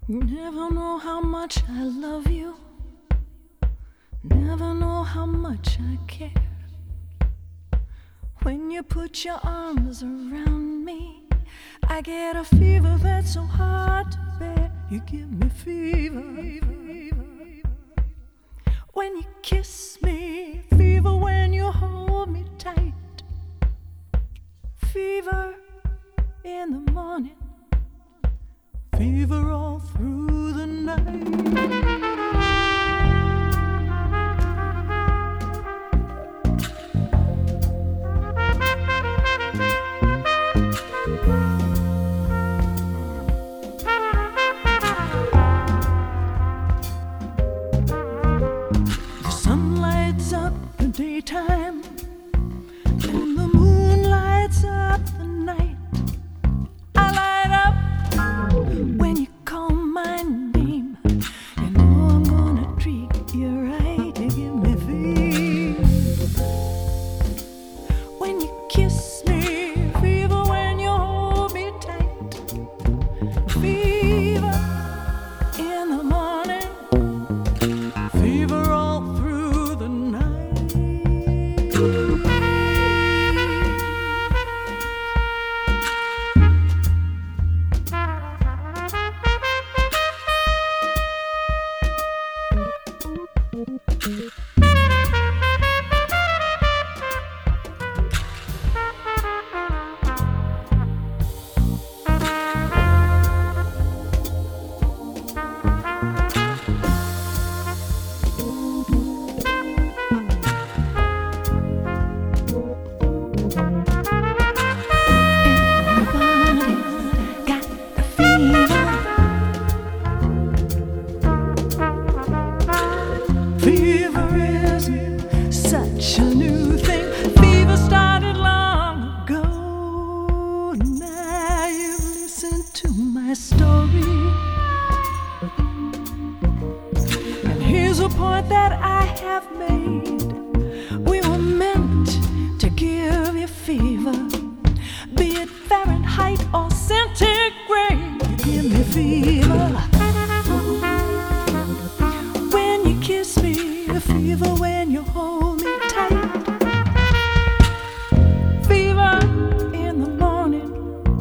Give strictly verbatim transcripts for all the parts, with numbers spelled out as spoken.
Never know how much I love you. Never know how much I care. When you put your arms around me, I get a fever that's so hard to bear. You give me fever. When you kiss me, fever when you hold me tight. Fever in the morning, fever all through the night. Daytime, and the moon lights up the night. I light up when you call my name. You know I'm gonna treat you right. You give me fever when you kiss me, fever when you hold me tight. Fever in the morning, fever all through the night. Fever isn't such a new thing. Fever started long ago. Now you've listened to my story, and here's a point that I have made. We were meant to give you fever, be it Fahrenheit or centigrade. You give me fever fever when you hold me tight. Fever in the morning,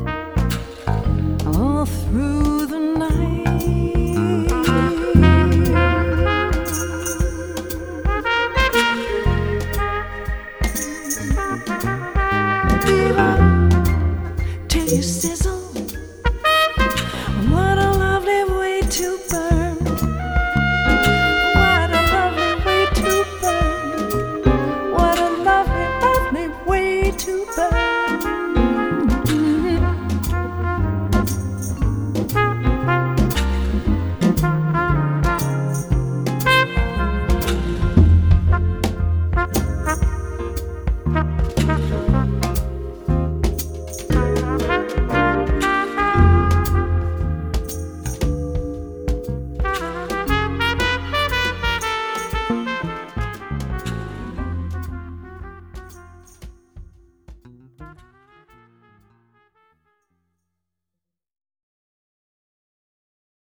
all through the night. Fever till you sizzle.